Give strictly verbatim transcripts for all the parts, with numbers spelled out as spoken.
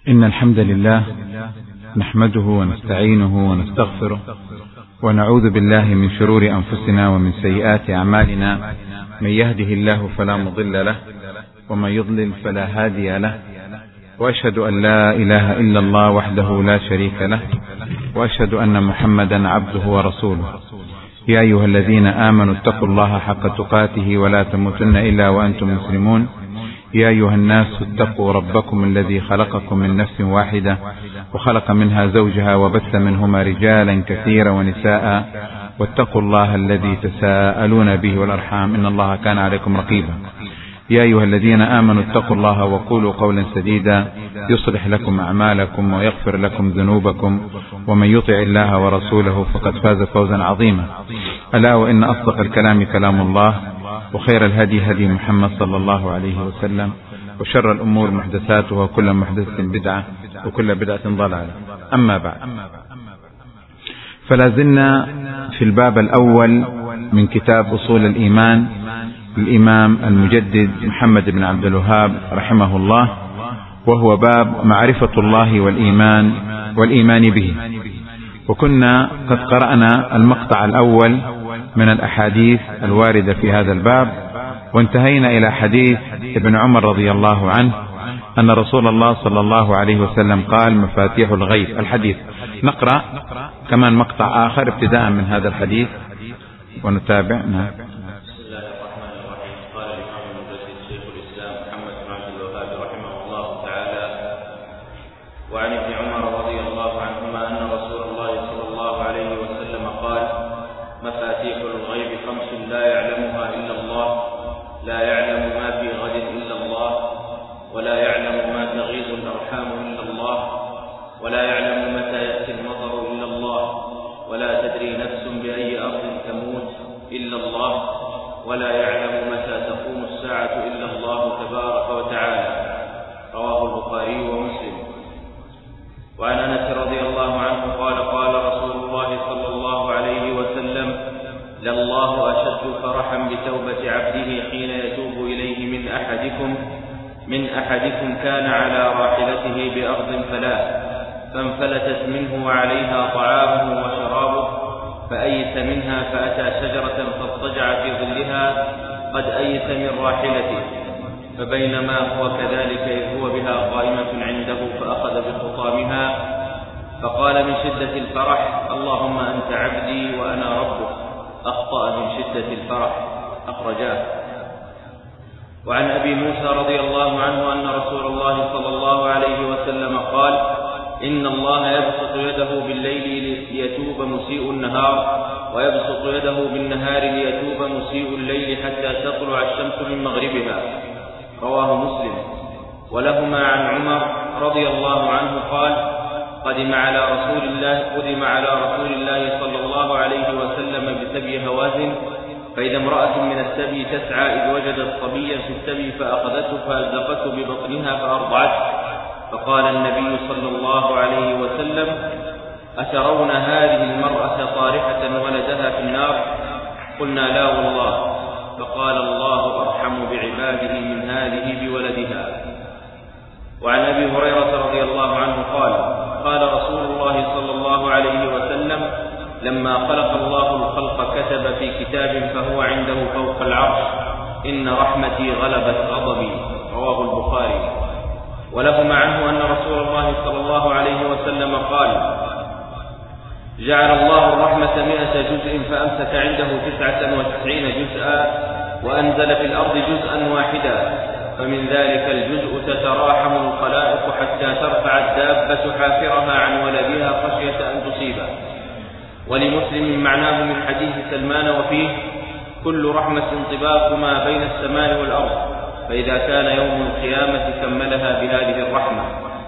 إن الحمد لله نحمده ونستعينه ونستغفره ونعوذ بالله من شرور أنفسنا ومن سيئات أعمالنا. من يهده الله فلا مضل له ومن يضلل فلا هادي له، وأشهد أن لا إله إلا الله وحده لا شريك له، وأشهد أن محمدا عبده ورسوله. يا أيها الذين آمنوا اتقوا الله حق تقاته ولا تموتن إلا وأنتم مسلمون. يا أيها الناس اتقوا ربكم الذي خلقكم من نفس واحدة وخلق منها زوجها وبث منهما رجالا كثيرا ونساء، واتقوا الله الذي تساءلون به والأرحام إن الله كان عليكم رقيبا. يا أيها الذين آمنوا اتقوا الله وقولوا قولا سديدا يصلح لكم أعمالكم ويغفر لكم ذنوبكم، ومن يطع الله ورسوله فقد فاز فوزا عظيما. ألا وإن أصدق الكلام كلام الله، وخير الهدي هدي محمد صلى الله عليه وسلم، وشر الأمور محدثاتها وكل محدثة بدعة وكل بدعة ضلالة. أما بعد، فلا زلنا في الباب الأول من كتاب أصول الإيمان الإمام المجدد محمد بن عبد الوهاب رحمه الله، وهو باب معرفة الله والإيمان والإيمان به. وكنا قد قرأنا المقطع الأول من الأحاديث الواردة في هذا الباب، وانتهينا إلى حديث ابن عمر رضي الله عنه أن رسول الله صلى الله عليه وسلم قال: مفاتيح الغيب. الحديث نقرأ كمان مقطع آخر ابتداء من هذا الحديث ونتابع. وعن ابن عمر رضي الله عنهما أن رسول الله صلى الله عليه وسلم قال: مفاتيح الغيب خمس لا يعلمها إلا الله، لا يعلم ما في غد إلا الله، ولا يعلم ما تغيض الأرحام إلا الله، ولا يعلم متى يأتي المطر إلا الله، ولا تدري نفس بأي أرض تموت إلا الله، ولا يعلم متى تقوم الساعة إلا الله تبارك وتعالى. رواه البخاري ومسلم. وعن أنس رضي الله عنه قال: قال رسول الله صلى الله عليه وسلم: لله أشد فرحا بتوبة عبده حين يتوب إليه من أحدكم من أحدكم كان على راحلته بأرض فلاة فانفلتت منه وعليها طعامه وشرابه، فأيس منها فأتى شجرة فاضطجع في ظلها قد أيس من راحلته، فبينما هو كذلك إذ هو بها قائمة عنده فأخذ بخطامها فقال من شدة الفرح: اللهم أنت عبدي وأنا ربك. أخطأ من شدة الفرح. أخرجاه. وعن أبي موسى رضي الله عنه أن رسول الله صلى الله عليه وسلم قال: إن الله يبسط يده بالليل ليتوب مسيء النهار، ويبسط يده بالنهار ليتوب مسيء الليل حتى تطلع الشمس من مغربها. رواه مسلم. ولهما عن عمر رضي الله عنه قال: قدم على رسول الله قدم على رسول الله صلى الله عليه وسلم بسبي هوازن، فإذا امرأة من السبي تسعى إذ وجدت صبيا في السبي فأخذته فألزقته ببطنها فأرضعته، فقال النبي صلى الله عليه وسلم: أترون هذه المرأة طارحة ولدها في النار؟ قلنا: لا والله. فقال: الله أرحم بعباده من هذه بولدها. وعن أبي هريرة رضي الله عنه قال: قال رسول الله صلى الله عليه وسلم: لما خلق الله الخلق كتب في كتاب فهو عنده فوق العرش: إن رحمتي غلبت غضبي. رواه البخاري. ولهما عنه أن رسول الله صلى الله عليه وسلم قال: جعل الله الرحمة مئة جزء فأمسك عنده تسعة وتسعين جزءا، وأنزل في الأرض جزءا واحدا، فمن ذلك الجزء تتراحم الخلائق حتى ترفع الدابة حافرها عن ولدها خشية أن تصيبه. ولمسلم معناه من حديث سلمان وفيه: كل رحمة طباق ما بين السماء والأرض، فإذا كان يوم القيامة كملها بهذه الرحمة.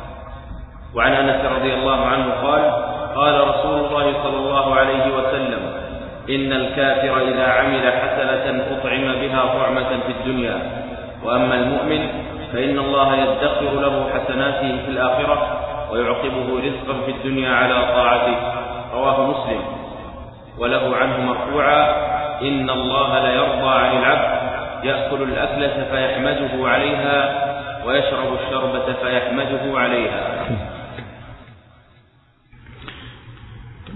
وعن أنس رضي الله عنه قال: قال رسول الله صلى الله عليه وسلم: إن الكافر إذا عمل حسنة أطعم بها طعمة في الدنيا، وأما المؤمن فإن الله يدخر له حسناته في الآخرة ويعقبه رزقا في الدنيا على طاعته. رواه مسلم. وله عنه مرفوعا: إن الله ليرضى عن العبد يأكل الأكلة فيحمده عليها ويشرب الشربة فيحمده عليها.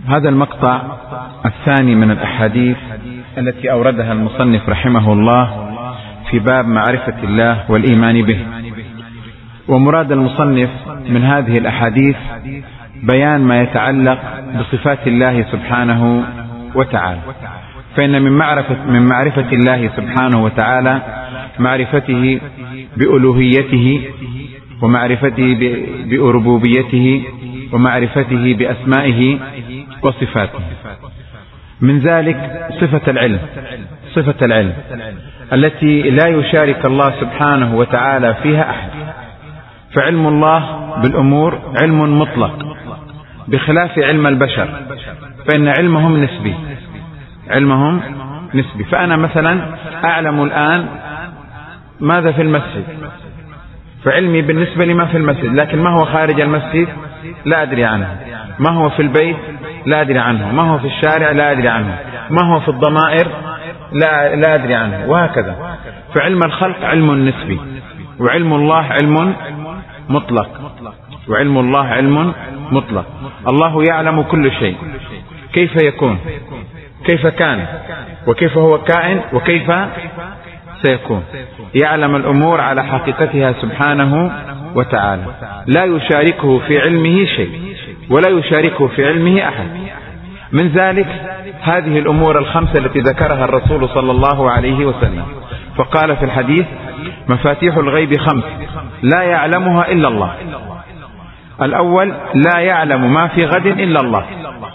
هذا المقطع الثاني من الأحاديث التي أوردها المصنف رحمه الله في باب معرفة الله والإيمان به. ومراد المصنف من هذه الأحاديث بيان ما يتعلق بصفات الله سبحانه وتعالى، فإن من معرفة, من معرفة الله سبحانه وتعالى معرفته بألوهيته، ومعرفته بربوبيته، ومعرفته بأسمائه وصفاته. من ذلك صفة العلم، صفة العلم التي لا يشارك الله سبحانه وتعالى فيها أحد. فعلم الله بالأمور علم مطلق بخلاف علم البشر، فإن علمهم نسبي، علمهم نسبي. فأنا مثلا أعلم الآن ماذا في المسجد، فعلمي بالنسبة لما في المسجد، لكن ما هو خارج المسجد لا أدري عنه، ما هو في البيت لا أدري عنه، ما هو في الشارع لا أدري عنه، ما هو في الضمائر لا, لا أدري عنه، وهكذا. فعلم الخلق علم نسبي، وعلم الله علم مطلق، وعلم الله علم مطلق. الله يعلم كل شيء، كيف يكون، كيف كان، وكيف هو كائن، وكيف سيكون. يعلم الأمور على حقيقتها سبحانه وتعالى، لا يشاركه في علمه شيء، ولا يشاركه في علمه أحد. من ذلك هذه الأمور الخمسة التي ذكرها الرسول صلى الله عليه وسلم، فقال في الحديث: مفاتيح الغيب خمس لا يعلمها إلا الله. الأول: لا يعلم ما في غد إلا الله،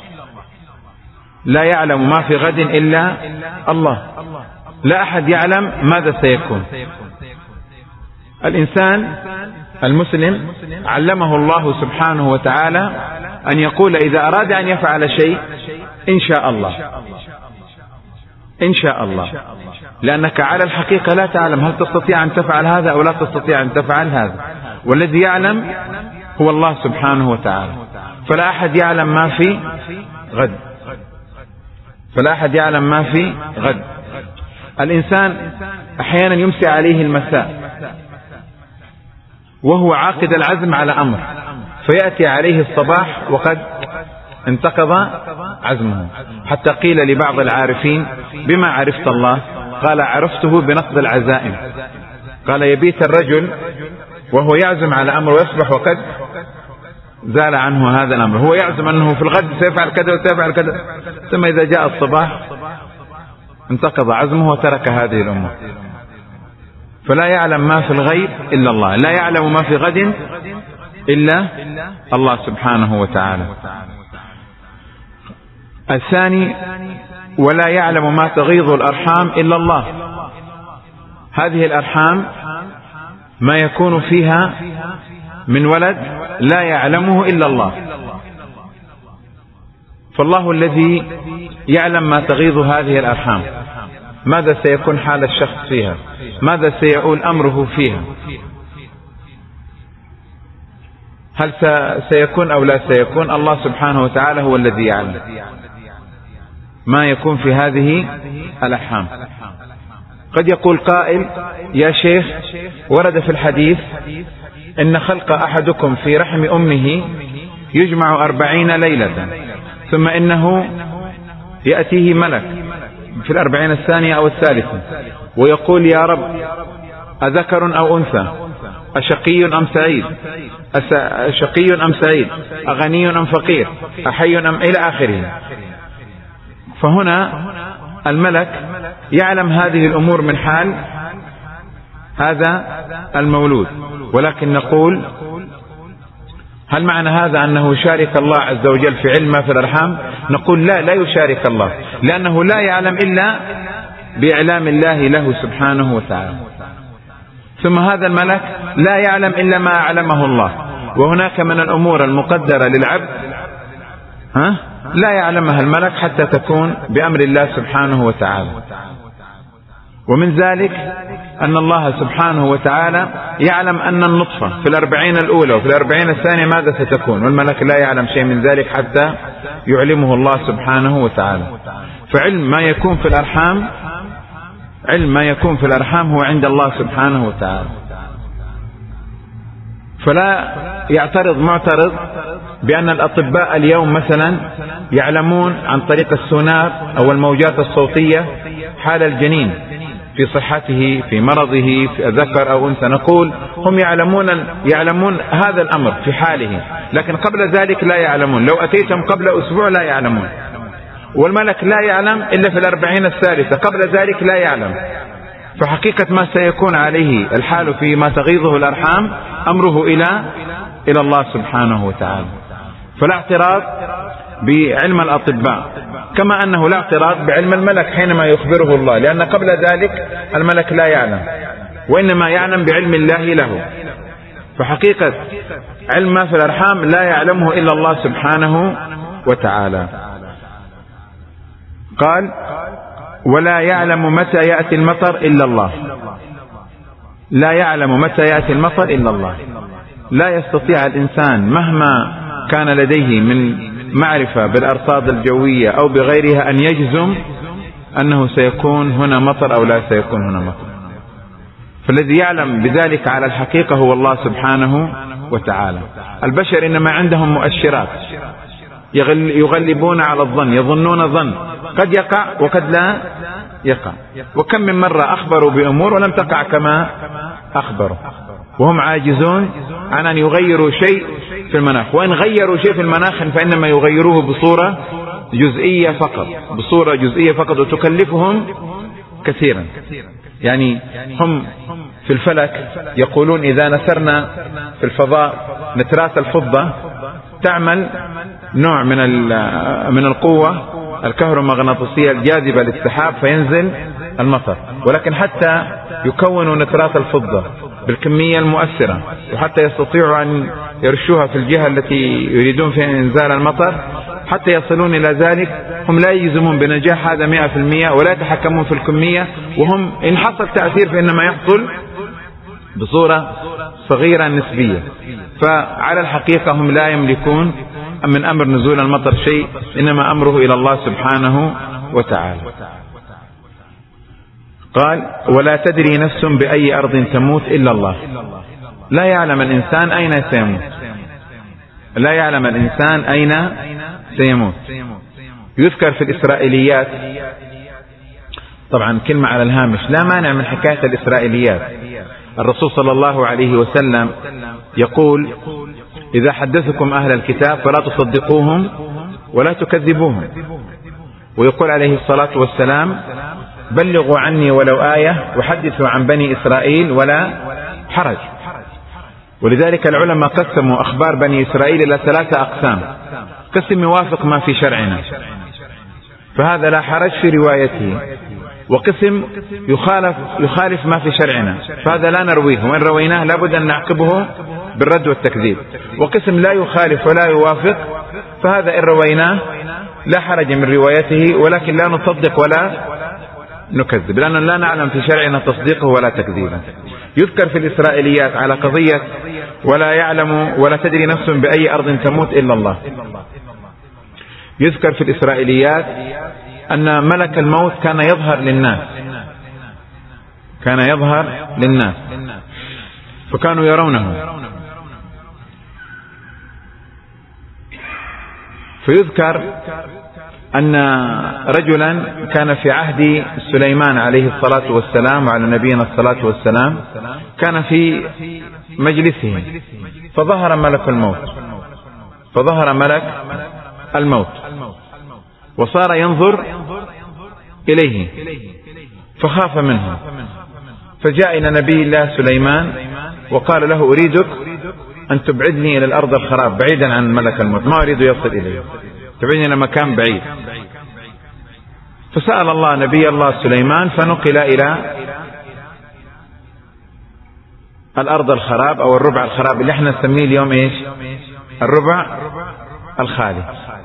لا يعلم ما في غد إلا الله، لا أحد يعلم ماذا سيكون. الإنسان المسلم علمه الله سبحانه وتعالى أن يقول إذا أراد أن يفعل شيء إن شاء الله، إن شاء الله، لأنك على الحقيقة لا تعلم هل تستطيع أن تفعل هذا أو لا تستطيع أن تفعل هذا، والذي يعلم هو الله سبحانه وتعالى. فلا أحد يعلم ما في غد، فلا أحد يعلم ما في غد. الإنسان أحيانا يمسي عليه المساء وهو عاقد العزم على أمر، فيأتي عليه الصباح وقد انتقض عزمه، حتى قيل لبعض العارفين: بما عرفت الله؟ قال: عرفته بنقض العزائم. قال: يبيت الرجل وهو يعزم على أمر ويصبح وقد زال عنه هذا الأمر، هو يعزم أنه في الغد سيفعل كذا وسيفعل كذا، ثم إذا جاء الصباح انتقض عزمه وترك هذه الأمور. فلا يعلم ما في الغيب إلا الله، لا يعلم ما في غد إلا الله سبحانه وتعالى. الثاني: ولا يعلم ما تغيض الأرحام إلا الله. هذه الأرحام ما يكون فيها من ولد لا يعلمه إلا الله، فالله الذي يعلم ما تغيض هذه الأرحام، ماذا سيكون حال الشخص فيها، ماذا سيؤول أمره فيها، هل سيكون أو لا سيكون، الله سبحانه وتعالى هو الذي يعلم ما يكون في هذه الأرحام. قد يقول قائل: يا شيخ، ورد في الحديث إن خلق أحدكم في رحم أمه يجمع أربعين ليلة، ثم إنه يأتيه ملك في الأربعين الثانية أو الثالثة ويقول: يا رب، أذكر أو أنثى، أشقي أم سعيد، أشقي أم سعيد، أغني أم فقير، أحي أم، إلى آخره. فهنا الملك يعلم هذه الأمور من حال هذا المولود، ولكن نقول: هل معنى هذا أنه يشارك الله عز وجل في علم ما في الأرحام؟ نقول: لا، لا يشارك الله، لأنه لا يعلم إلا بإعلام الله له سبحانه وتعالى. ثم هذا الملك لا يعلم إلا ما أعلمه الله، وهناك من الأمور المقدرة للعبد ها لا يعلمها الملك حتى تكون بأمر الله سبحانه وتعالى. ومن ذلك أن الله سبحانه وتعالى يعلم أن النطفة في الأربعين الأولى وفي الأربعين الثانية ماذا ستكون، والملك لا يعلم شيء من ذلك حتى يعلمه الله سبحانه وتعالى. فعلم ما يكون في الأرحام، علم ما يكون في الأرحام هو عند الله سبحانه وتعالى. فلا يعترض معترض بأن الأطباء اليوم مثلا يعلمون عن طريق السونار أو الموجات الصوتية حال الجنين في صحته، في مرضه، في ذكر أو أنثى. نقول هم يعلمون يعلمون هذا الأمر في حاله، لكن قبل ذلك لا يعلمون. لو أتيتم قبل أسبوع لا يعلمون، والملك لا يعلم إلا في الأربعين الثالثة، قبل ذلك لا يعلم. فحقيقة ما سيكون عليه الحال فيما تغيظه الأرحام أمره إلى إلى الله سبحانه وتعالى. فلا اعتراض بعلم الأطباء، كما أنه لا اعتراض بعلم الملك حينما يخبره الله، لأن قبل ذلك الملك لا يعلم، وإنما يعلم بعلم الله له. فحقيقة علم ما في الأرحام لا يعلمه إلا الله سبحانه وتعالى. قال ولا يعلم متى يأتي المطر إلا الله. لا يعلم متى يأتي المطر إلا الله. لا يستطيع الإنسان مهما كان لديه من معرفة بالأرصاد الجوية أو بغيرها أن يجزم أنه سيكون هنا مطر أو لا سيكون هنا مطر. فالذي يعلم بذلك على الحقيقة هو الله سبحانه وتعالى. البشر إنما عندهم مؤشرات يغلبون على الظن، يظنون ظن قد يقع وقد لا يقع. وكم من مرة أخبروا بأمور ولم تقع كما أخبروا، وهم عاجزون عن أن يغيروا شيء في المناخ. وإن غيروا شيء في المناخ فإنما يغيروه بصورة جزئية فقط، بصورة جزئية فقط، وتكلفهم كثيرا. يعني هم في الفلك يقولون إذا نثرنا في الفضاء نترات الفضة تعمل نوع من من القوة الكهرومغناطيسية الجاذبة للسحاب فينزل المطر. ولكن حتى يكونوا نترات الفضة بالكمية المؤثرة وحتى يستطيعوا أن يرشوها في الجهة التي يريدون فيها إنزال المطر، حتى يصلون إلى ذلك هم لا يجزمون بنجاح هذا مئة في المئة ولا يتحكمون في الكمية. وهم إن حصل تأثير فإنما يحصل بصورة صغيرة نسبية. فعلى الحقيقة هم لا يملكون من أمر نزول المطر شيء، إنما أمره إلى الله سبحانه وتعالى. قال ولا تدري نفس بأي أرض تموت إلا الله. لا يعلم الإنسان أين سيموت، لا يعلم الإنسان أين سيموت. يذكر في الإسرائيليات، طبعا كلمة على الهامش، لا مانع من حكاية الإسرائيليات. الرسول صلى الله عليه وسلم يقول إذا حدثكم أهل الكتاب فلا تصدقوهم ولا تكذبوهم. ويقول عليه الصلاة والسلام بلغوا عني ولو آية وحدثوا عن بني إسرائيل ولا حرج. ولذلك العلماء قسموا أخبار بني إسرائيل إلى ثلاثة أقسام. قسم يوافق ما في شرعنا فهذا لا حرج في روايته، وقسم يخالف, يخالف ما في شرعنا فهذا لا نرويه، وإن رويناه لابد أن نعقبه بالرد والتكذيب. وقسم لا يخالف ولا يوافق فهذا إن رويناه لا حرج من روايته، ولكن لا نصدق ولا نكذب، لأننا لا نعلم في شرعنا تصديقه ولا تكذيبه. يذكر في الإسرائيليات على قضية ولا يعلم ولا تدري نفس بأي أرض تموت إلا الله. يذكر في الإسرائيليات أن ملك الموت كان يظهر للناس، كان يظهر للناس فكانوا يرونه. فيذكر أن رجلا كان في عهد سليمان عليه الصلاة والسلام وعلى نبينا الصلاة والسلام، كان في مجلسه فظهر ملك الموت، فظهر ملك الموت وصار ينظر إليه فخاف منه، فجاء إلى نبي الله سليمان وقال له أريدك أن تبعدني إلى الأرض الخراب بعيدا عن ملك الموت، ما أريد يصل إليه، تبعدني إلى مكان بعيد. فسأل الله نبي الله سليمان فنقل إلى الأرض الخراب أو الربع الخراب اللي احنا نسميه اليوم إيش؟ الربع الخالي.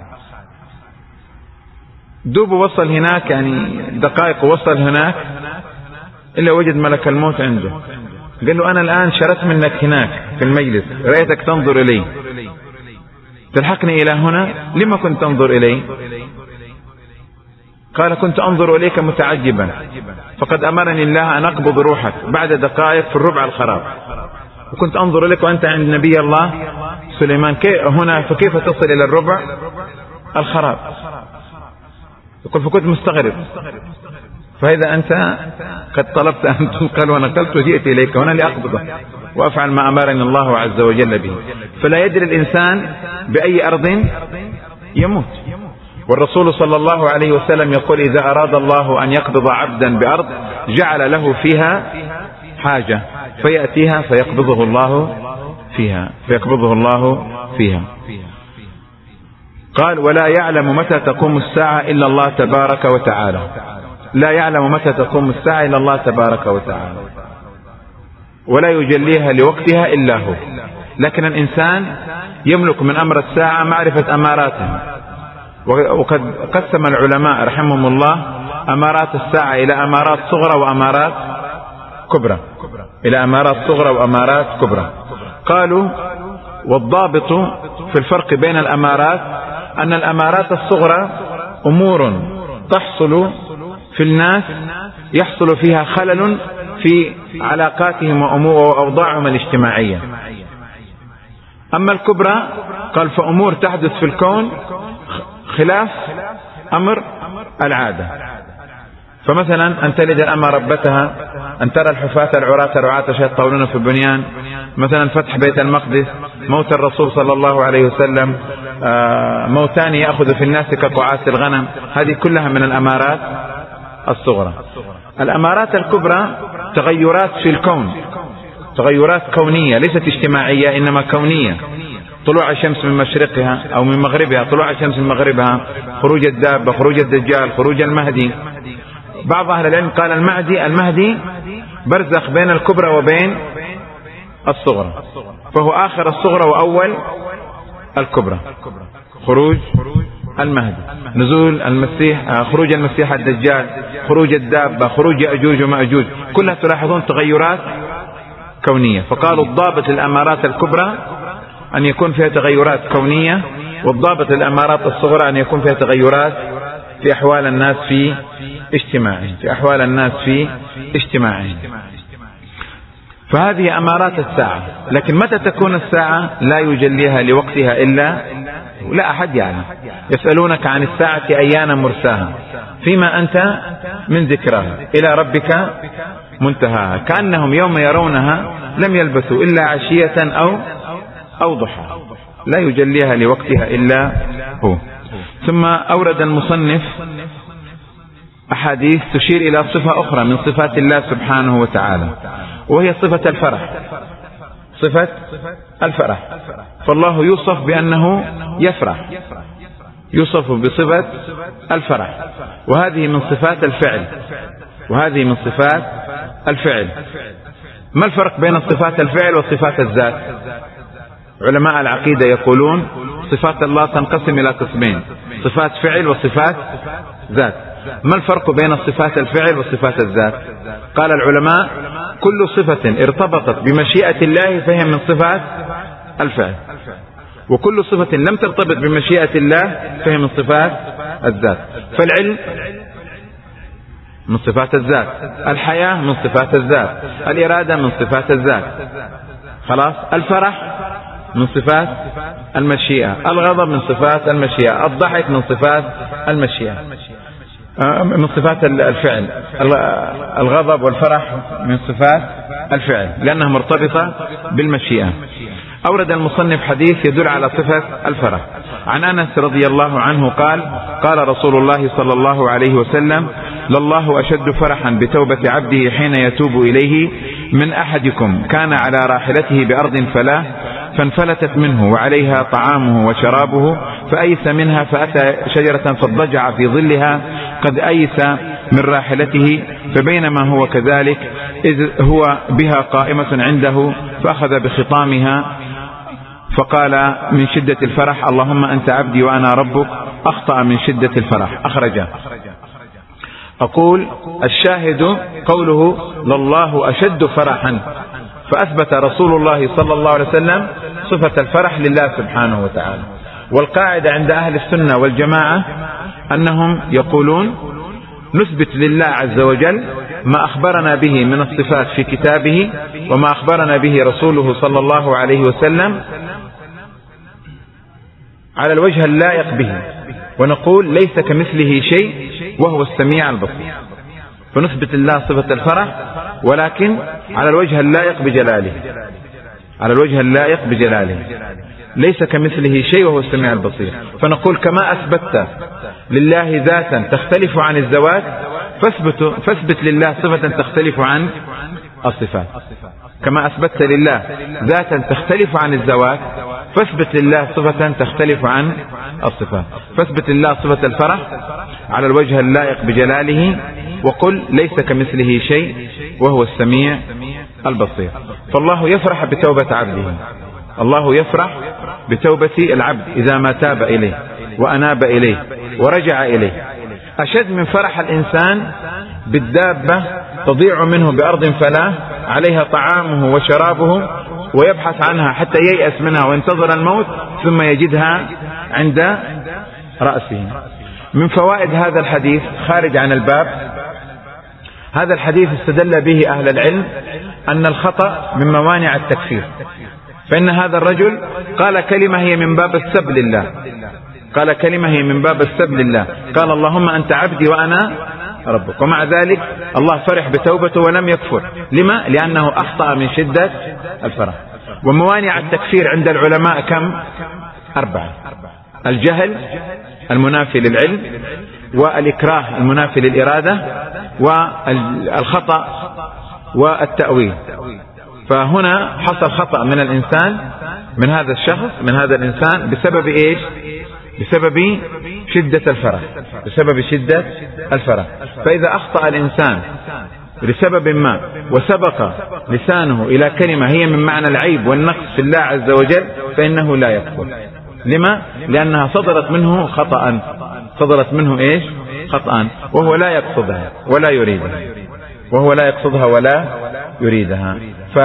دوب وصل هناك يعني دقائق وصل هناك إلا وجد ملك الموت عنده. قال له أنا الآن شرت منك هناك في المجلس، رأيتك تنظر إلي، تلحقني إلى هنا، لما كنت تنظر إلي؟ قال كنت أنظر إليك متعجبا فقد أمرني الله أن أقبض روحك بعد دقائق في الربع الخراب، وكنت أنظر إليك وأنت عند نبي الله سليمان هنا فكيف تصل إلى الربع؟ الخراب. يقول فكنت مستغرب، فإذا أنت قد طلبت أن تنقل ونقلت وجئت إليك هنا لأقبضه وأفعل ما أمرني الله عز وجل به. فلا يدري الإنسان بأي أرض يموت. والرسول صلى الله عليه وسلم يقول إذا أراد الله أن يقبض عبدا بأرض جعل له فيها حاجة فيأتيها فيقبضه الله فيها فيقبضه الله فيها. قال ولا يعلم متى تقوم الساعة إلا الله تبارك وتعالى. لا يعلم متى تقوم الساعة إلا الله تبارك وتعالى، ولا يجليها لوقتها إلا هو. لكن الإنسان يملك من أمر الساعة معرفة أماراتها، وقد قسم العلماء رحمهم الله أمارات الساعة إلى أمارات صغرى وأمارات كبرى إلى أمارات صغرى وأمارات كبرى. قالوا والضابط في الفرق بين الأمارات أن الأمارات الصغرى أمور تحصل في الناس يحصل فيها خلل في علاقاتهم وأوضاعهم الاجتماعية. أما الكبرى قال فأمور تحدث في الكون خلاف أمر العادة. فمثلا أن تلد الأمة ربتها، أن ترى الحفاة العراة رعاة يطولون في البنيان، مثلا فتح بيت المقدس، موت الرسول صلى الله عليه وسلم، موتان يأخذ في الناس كقعاس الغنم. هذه كلها من الأمارات الصغرى. الأمارات الكبرى تغيرات في الكون، تغيرات كونية ليست اجتماعية إنما كونية. طلوع الشمس من مشرقها أو من مغربها، طلوع الشمس من مغربها، خروج الدابة، خروج الدجال، خروج المهدي. بعض أهل العلم قال المهدي المهدي برزخ بين الكبرى وبين الصغرى، فهو آخر الصغرى وأول الكبرى. خروج المهدي، نزول المسيح، خروج المسيح الدجال، خروج الدابة، خروج يأجوج ومأجوج، كلها تلاحظون تغيرات كونية. فقالوا الضابط للأمارات الكبرى أن يكون فيها تغيرات كونية، والضابط للأمارات الصغرى أن يكون فيها تغيرات في أحوال الناس في اجتماعهم في أحوال الناس في اجتماعهم. فهذه أمارات الساعة. لكن متى تكون الساعة؟ لا يجليها لوقتها إلا لا أحد يعلم. يسألونك عن الساعة أيان مرساها فيما أنت من ذكرها إلى ربك منتهاها كأنهم يوم يرونها لم يلبثوا إلا عشية أو أو ضحى. لا يجليها لوقتها إلا هو. ثم أورد المصنف أحاديث تشير إلى صفة أخرى من صفات الله سبحانه وتعالى، وهي صفة الفرح. صفة الفرح، فالله يوصف بأنه يفرح، يوصف بصفة الفرح، وهذه من صفات الفعل وهذه من صفات الفعل. ما الفرق بين صفات الفعل وصفات الذات؟ علماء العقيدة يقولون صفات الله تنقسم إلى قسمين، صفات فعل وصفات ذات. ما الفرق بين صفات الفعل وصفات الذات؟ قال العلماء كل صفة ارتبطت بمشيئة الله فهي من صفات الفعل، وكل صفة لم ترتبط بمشيئة الله فهي من صفات الذات. فالعلم من صفات الذات، الحياة من صفات الذات، الإرادة من صفات الذات، خلاص. الفرح من صفات المشيئة، الغضب من صفات المشيئة، الضحك من صفات المشيئة، من صفات الفعل. الغضب والفرح من صفات الفعل لأنها مرتبطة بالمشيئة. أورد المصنف حديث يدل على صفة الفرح. عن أنس رضي الله عنه قال قال رسول الله صلى الله عليه وسلم لله أشد فرحا بتوبة عبده حين يتوب إليه من أحدكم كان على راحلته بأرض فلا فانفلتت منه وعليها طعامه وشرابه فأيس منها فأتى شجرة فاضطجع في ظلها قد أيس من راحلته فبينما هو كذلك إذ هو بها قائمة عنده فأخذ بخطامها فقال من شدة الفرح اللهم أنت عبدي وأنا ربك أخطأ من شدة الفرح. أخرجه. أقول الشاهد قوله لله أشد فرحا، فأثبت رسول الله صلى الله عليه وسلم صفة الفرح لله سبحانه وتعالى. والقاعدة عند أهل السنة والجماعة أنهم يقولون نثبت لله عز وجل ما أخبرنا به من الصفات في كتابه وما أخبرنا به رسوله صلى الله عليه وسلم على الوجه اللائق به، ونقول ليس كمثله شيء وهو السميع البصير، فنثبت الله صفة الفرح ولكن على الوجه اللائق بجلاله، على الوجه اللائق بجلاله، ليس كمثله شيء وهو السميع البصير. فنقول كما أثبت لله ذاتا تختلف عن الذوات فاثبت, فاثبت لله صفة تختلف عن الصفات. كما أثبت لله ذاتا تختلف عن الذوات فاثبت لله صفة تختلف عن الصفات. فاثبت لله صفة الفرح على الوجه اللائق بجلاله، وقل ليس كمثله شيء وهو السميع البصير. فالله يفرح بتوبة عبده، الله يفرح بتوبة العبد إذا ما تاب إليه وأناب إليه ورجع إليه، أشد من فرح الإنسان بالدابة تضيع منه بأرض فلاة عليها طعامه وشرابه ويبحث عنها حتى ييأس منها وينتظر الموت ثم يجدها عند رأسه. من فوائد هذا الحديث خارج عن الباب، هذا الحديث استدل به أهل العلم أن الخطأ من موانع التكفير، فإن هذا الرجل قال كلمة هي من باب السب لله، قال كلمة هي من باب السب لله، قال اللهم أنت عبدي وأنا ربك، ومع ذلك الله فرح بتوبته ولم يكفر. لما؟ لأنه أخطأ من شدة الفرح. وموانع التكفير عند العلماء كم؟ أربعة: الجهل المنافي للعلم، والإكراه المنافي للإرادة، والخطأ، والتأويل. فهنا حصل خطأ من الإنسان، من هذا الشخص، من هذا الإنسان بسبب إيش؟ بسبب شدة الفرح، بسبب شدة الفرح. فإذا أخطأ الإنسان لسبب ما وسبق لسانه إلى كلمة هي من معنى العيب والنقص في الله عز وجل فإنه لا يكفر. لما؟ لأنها صدرت منه خطأ، صدرت منه إيش؟ خطأ، وهو لا يقصدها ولا يريدها، وهو لا يقصدها ولا يريدها،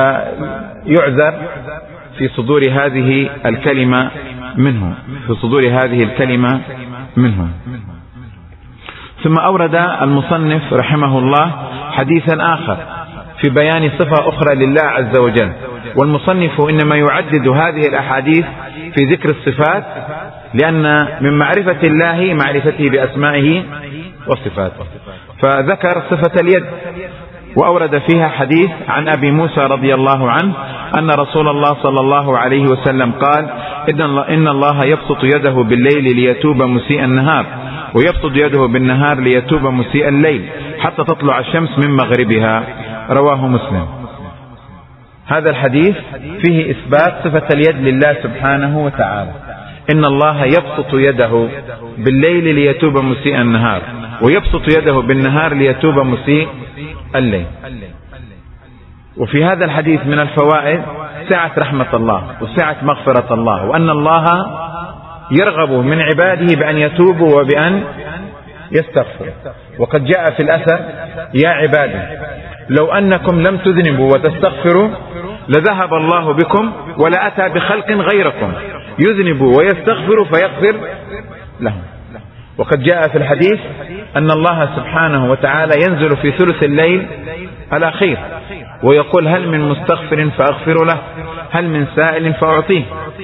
فيعذر في صدور هذه الكلمة منه، في صدور هذه الكلمة منه. ثم أورد المصنف رحمه الله حديثا آخر في بيان صفة أخرى لله عز وجل، والمصنف إنما يعدد هذه الأحاديث في ذكر الصفات لأن من معرفة الله معرفته بأسمائه وصفاته. فذكر صفة اليد وأورد فيها حديث عن أبي موسى رضي الله عنه أن رسول الله صلى الله عليه وسلم قال إن الله يبسط يده بالليل ليتوب مسيء النهار، ويبسط يده بالنهار ليتوب مسيء الليل حتى تطلع الشمس من مغربها، رواه مسلم. هذا الحديث فيه إثبات صفة اليد لله سبحانه وتعالى، إن الله يبسط يده بالليل ليتوب مسيء النهار، ويبسط يده بالنهار ليتوب مسيء الليل. وفي هذا الحديث من الفوائد سعة رحمة الله وسعة مغفرة الله، وأن الله يرغب من عباده بأن يتوبوا وبأن يستغفروا. وقد جاء في الأثر يا عبادي لو أنكم لم تذنبوا وتستغفروا لذهب الله بكم ولأتى بخلق غيركم يذنبوا ويستغفروا فيغفر لهم. وقد جاء في الحديث أن الله سبحانه وتعالى ينزل في ثلث الليل الأخير ويقول هل من مستغفر فأغفر له، هل من سائل فأعطيه.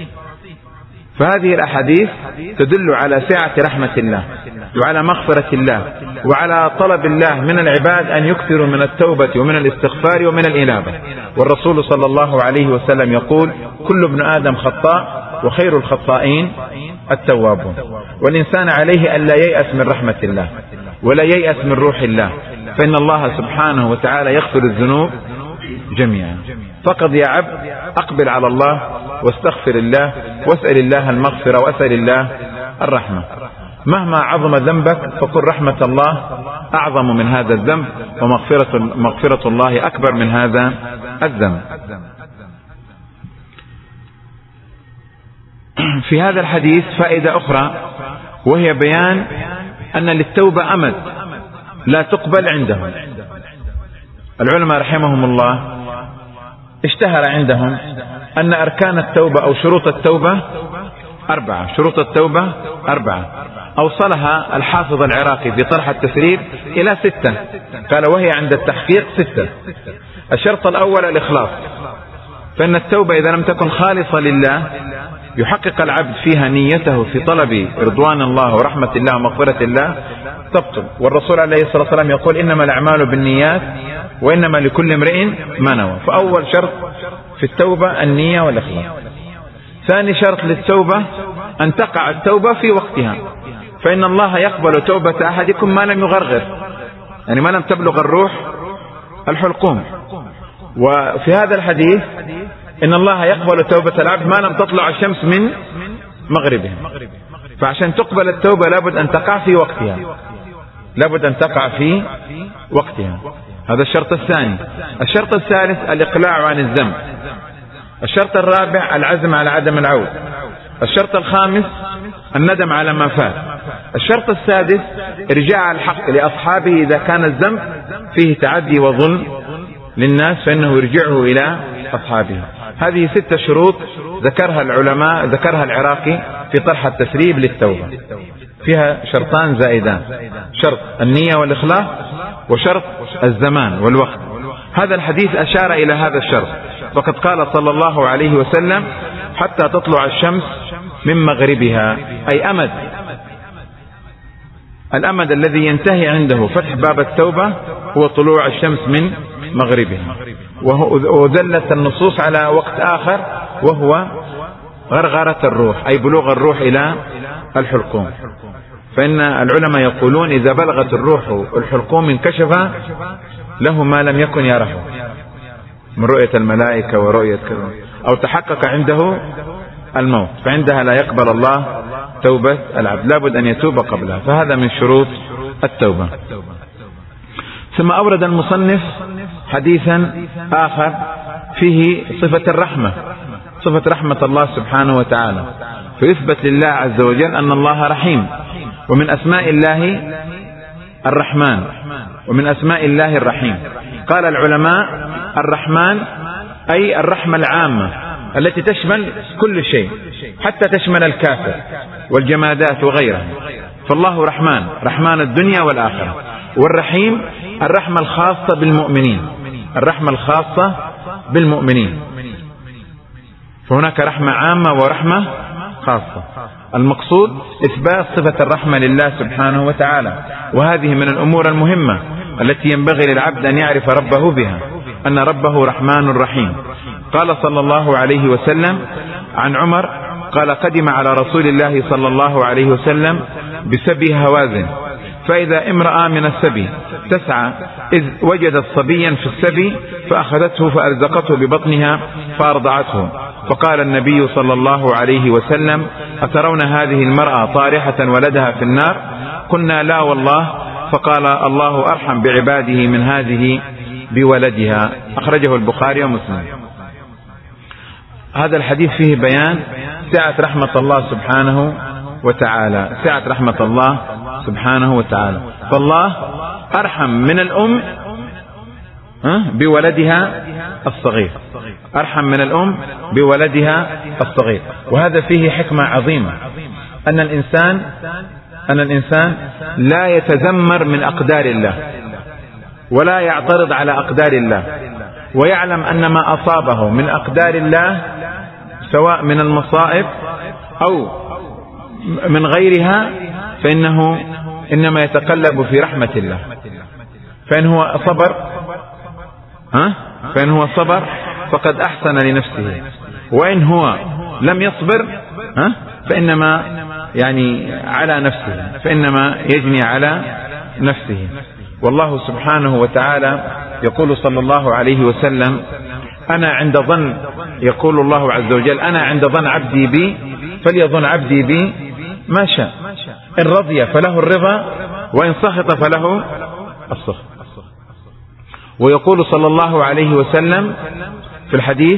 فهذه الأحاديث تدل على سعة رحمة الله وعلى مغفرة الله وعلى طلب الله من العباد أن يكثروا من التوبة ومن الاستغفار ومن الإنابة. والرسول صلى الله عليه وسلم يقول كل ابن آدم خطاء وخير الخطائين التوابون. والإنسان عليه أن لا ييأس من رحمة الله ولا ييأس من روح الله، فإن الله سبحانه وتعالى يغفر الذنوب جميعا. فقد يا عبد أقبل على الله واستغفر الله واسأل الله المغفرة واسأل الله الرحمة. مهما عظم ذنبك فقل رحمة الله أعظم من هذا الذنب، ومغفرة مغفرة الله أكبر من هذا الذنب. في هذا الحديث فائدة أخرى، وهي بيان أن للتوبة أمد لا تقبل عندهم. العلماء رحمهم الله اشتهر عندهم أن أركان التوبة أو شروط التوبة أربعة، شروط التوبة أربعة، أوصلها الحافظ العراقي في طرح التسرير إلى ستة، قال وهي عند التحقيق ستة. الشرط الأول الإخلاص، فإن التوبة إذا لم تكن خالصة لله يحقق العبد فيها نيته في طلب رضوان الله ورحمة الله ومغفرة الله تبطل. والرسول عليه الصلاة والسلام يقول إنما الأعمال بالنيات وإنما لكل امرئ ما نوى. فأول شرط في التوبة النية والإخلاص. ثاني شرط للتوبة أن تقع التوبة في وقتها، فإن الله يقبل توبة أحدكم ما لم يغرغر، يعني ما لم تبلغ الروح الحلقوم. وفي هذا الحديث إن الله يقبل توبة العبد ما لم تطلع الشمس من مغربها. فعشان تقبل التوبة لابد أن تقع في وقتها، لابد أن تقع في وقتها. هذا الشرط الثاني. الشرط الثالث الإقلاع عن الذنب. الشرط الرابع العزم على عدم العود. الشرط الخامس الندم على ما فات. الشرط السادس إرجاع الحق لأصحابه إذا كان الذنب فيه تعدي وظلم للناس فإنه يرجعه إلى أصحابه. هذه ستة شروط ذكرها العلماء، ذكرها العراقي في طرح التسريب للتوبة، فيها شرطان زائدان، شرط النية والإخلاص وشرط الزمان والوقت. هذا الحديث أشار إلى هذا الشرط، فقد قال صلى الله عليه وسلم حتى تطلع الشمس من مغربها، أي أمد، الأمد الذي ينتهي عنده فتح باب التوبة هو طلوع الشمس من مغربها. ودلت النصوص على وقت آخر وهو غرغرة الروح، أي بلوغ الروح إلى الحلقوم. فإن العلماء يقولون إذا بلغت الروح الحلقوم انكشف له ما لم يكن يره من رؤية الملائكة ورؤية كذا، أو تحقق عنده الموت، فعندها لا يقبل الله توبة العبد، لابد أن يتوب قبلها. فهذا من شروط التوبة. ثم أورد المصنف حديثا آخر فيه صفة الرحمة، صفة رحمة الله سبحانه وتعالى، فيثبت لله عز وجل أن الله رحيم، ومن أسماء الله الرحمن، ومن أسماء الله الرحيم. قال العلماء الرحمن أي الرحمة العامة التي تشمل كل شيء، حتى تشمل الكافر والجمادات وغيرها. فالله رحمن، رحمن الدنيا والآخرة. والرحيم الرحمة الخاصة بالمؤمنين، الرحمة الخاصة بالمؤمنين. فهناك رحمة عامة ورحمة خاصة. المقصود إثبات صفة الرحمة لله سبحانه وتعالى، وهذه من الأمور المهمة التي ينبغي للعبد أن يعرف ربه بها، أن ربه رحمن رحيم. قال صلى الله عليه وسلم عن عمر قال قدم على رسول الله صلى الله عليه وسلم بسبي هوازن، فإذا امرأة من السبي تسعى إذ وجدت صبيا في السبي فأخذته فألزقته ببطنها فأرضعته، فقال النبي صلى الله عليه وسلم أترون هذه المرأة طارحة ولدها في النار؟ قلنا لا والله، فقال الله أرحم بعباده من هذه بولدها. أخرجه البخاري ومسلم. هذا الحديث فيه بيان سعة رحمة الله سبحانه وتعالى، سعة رحمة الله سبحانه وتعالى. فالله أرحم من الأم بولدها الصغير، أرحم من الأم بولدها الصغير. وهذا فيه حكمة عظيمة، أن الإنسان أن الإنسان لا يتذمر من أقدار الله ولا يعترض على أقدار الله، ويعلم أن ما أصابه من أقدار الله سواء من المصائب أو من غيرها فإنه إنما يتقلب في رحمة الله. فإن هو صبر ها فإن هو صبر فقد أحسن لنفسه، وإن هو لم يصبر ها فإنما يعني على نفسه، فإنما يجني على نفسه. والله سبحانه وتعالى يقول صلى الله عليه وسلم أنا عند ظن، يقول الله عز وجل أنا عند ظن عبدي بي فليظن عبدي بي ما شاء، إن رضي فله الرضا وإن سخط فله السخط. ويقول صلى الله عليه وسلم في الحديث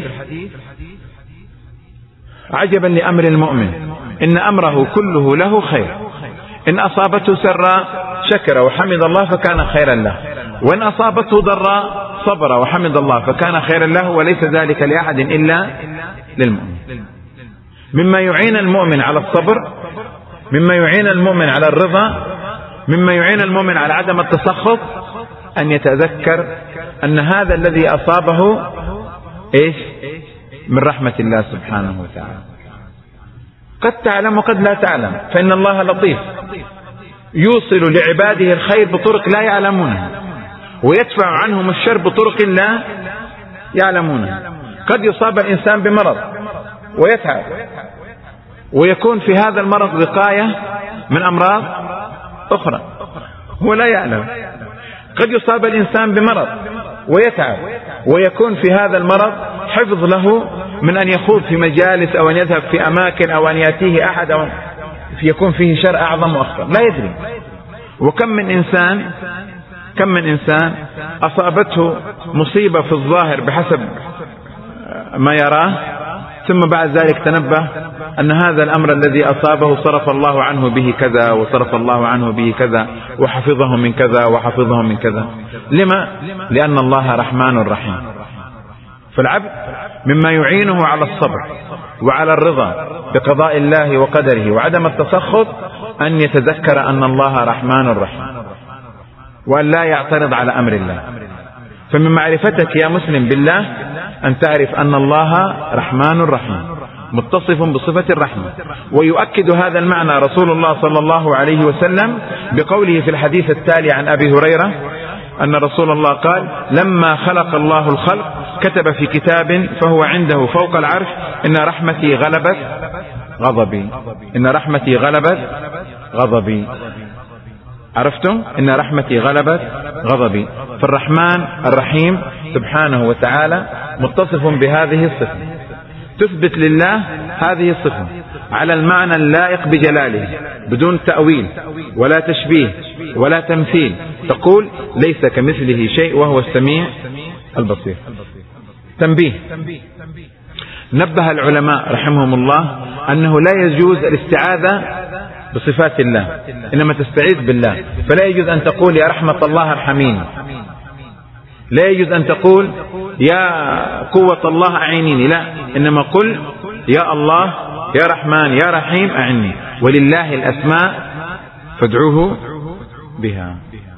عجبا لأمر المؤمن إن أمره كله له خير، إن أصابته سراء شكر وحمد الله فكان خيرا له، وإن أصابته ضراء صبر وحمد الله فكان خيرا له، وليس ذلك لأحد إلا للمؤمن. مما يعين المؤمن على الصبر، مما يعين المؤمن على الرضا، مما يعين المؤمن على عدم التسخط، أن يتذكر أن هذا الذي أصابه إيش من رحمة الله سبحانه وتعالى. قد تعلم وقد لا تعلم، فإن الله لطيف يوصل لعباده الخير بطرق لا يعلمونها، ويدفع عنهم الشر بطرق لا يعلمونها. قد يصاب الإنسان بمرض ويتعب، ويكون في هذا المرض وقاية من أمراض أخرى هو لا يعلم. قد يصاب الإنسان بمرض ويتعب، ويكون في هذا المرض حفظ له من أن يخوض في مجالس أو أن يذهب في أماكن أو أن يأتيه أحد أو يكون فيه شر أعظم وأخطر، لا يدري. وكم من إنسان كم من إنسان أصابته مصيبة في الظاهر بحسب ما يراه، ثم بعد ذلك تنبه أن هذا الأمر الذي أصابه صرف الله عنه به كذا، وصرف الله عنه به كذا، وحفظه من كذا وحفظه من كذا. لما؟ لأن الله رحمن رحيم. فالعبد مما يعينه على الصبر وعلى الرضا بقضاء الله وقدره وعدم التسخط أن يتذكر أن الله رحمن رحيم، وأن لا يعترض على أمر الله. فمن معرفتك يا مسلم بالله أن تعرف أن الله رحمن رحيم متصف بصفة الرحمة. ويؤكد هذا المعنى رسول الله صلى الله عليه وسلم بقوله في الحديث التالي عن أبي هريرة أن رسول الله قال: لما خلق الله الخلق كتب في كتاب فهو عنده فوق العرش: إن رحمتي غلبت غضبي. إن رحمتي غلبت غضبي. عرفتم؟ إن رحمتي غلبت غضبي. فالرحمن الرحيم سبحانه وتعالى متصف بهذه الصفة، تثبت لله هذه الصفة على المعنى اللائق بجلاله بدون تأويل ولا تشبيه ولا تمثيل. تقول: ليس كمثله شيء وهو السميع البصير. تنبيه: نبه العلماء رحمهم الله أنه لا يجوز الاستعاذة بصفات الله، إنما تستعيذ بالله. فلا يجوز أن تقول: يا رحمة الله ارحميني. لا يجوز أن تقول: يا قوة الله أعينيني. لا، إنما قل: يا الله يا رحمن يا رحيم أعني. ولله الأسماء فادعوه بها.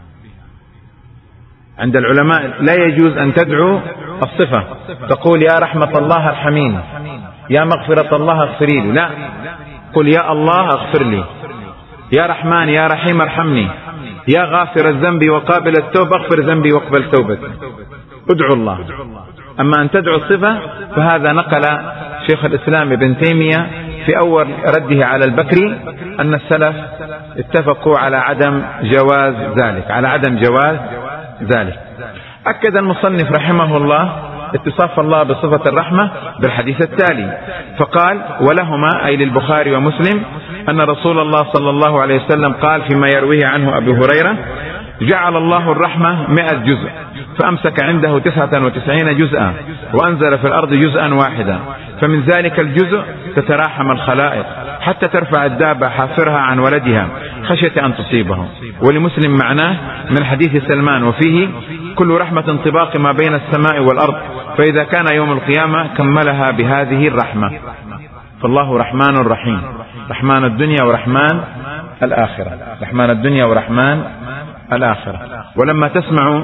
عند العلماء لا يجوز أن تدعو الصفة، تقول: يا رحمة الله ارحميني، يا مغفرة الله اغفري لي. لا، قل: يا الله اغفر لي، يا رحمن يا رحيم ارحمني، يا غافر الذنب وقابل التوبة اغفر ذنبي واقبل توبتي. ادعو الله. أما أن تدعو الصفة فهذا نقل شيخ الإسلام ابن تيمية في أول رده على البكري أن السلف اتفقوا على عدم جواز ذلك على عدم جواز ذلك. أكد المصنف رحمه الله اتصاف الله بصفة الرحمة بالحديث التالي، فقال: ولهما أي للبخاري ومسلم أن رسول الله صلى الله عليه وسلم قال فيما يرويه عنه أبي هريرة: جعل الله الرحمة مئة جزء فأمسك عنده تسعة وتسعين جزءا وأنزل في الأرض جزءا واحدا، فمن ذلك الجزء تتراحم الخلائق حتى ترفع الدابة حافرها عن ولدها خشية أن تصيبه. ولمسلم معناه من حديث سلمان وفيه: كل رحمة طباق ما بين السماء والأرض، فإذا كان يوم القيامة كملها بهذه الرحمة. فالله رحمن رحيم، رحمن الدنيا ورحمن الآخرة، رحمن الدنيا ورحمن الآخرة. ولما تسمعوا